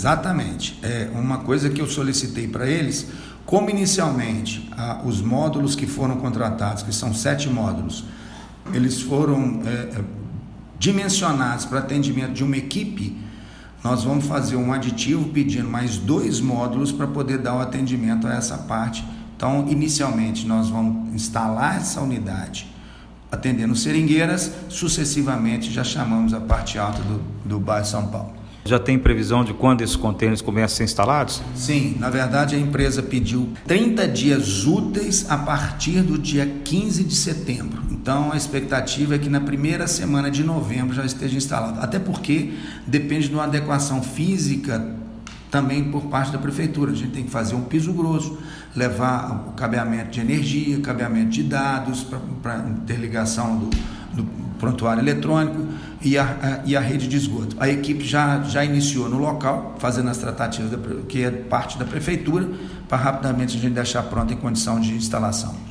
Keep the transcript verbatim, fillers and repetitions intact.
Exatamente. É uma coisa que eu solicitei para eles, como inicialmente ah, os módulos que foram contratados, que são sete módulos, eles foram é, dimensionados para atendimento de uma equipe, nós vamos fazer um aditivo pedindo mais dois módulos para poder dar o atendimento a essa parte. Então, inicialmente, nós vamos instalar essa unidade atendendo seringueiras, sucessivamente já chamamos a parte alta do, do bairro São Paulo. Já tem previsão de quando esses contêineres começam a ser instalados? Sim, na verdade a empresa pediu trinta dias úteis a partir do dia quinze de setembro. Então a expectativa é que na primeira semana de novembro já esteja instalado. Até porque depende de uma adequação física também por parte da prefeitura. A gente tem que fazer um piso grosso, levar o cabeamento de energia, cabeamento de dados para interligação do, do prontuário eletrônico e a, a, e a rede de esgoto. A equipe já, já iniciou no local, fazendo as tratativas, da, que é parte da prefeitura, para rapidamente a gente deixar pronto em condição de instalação.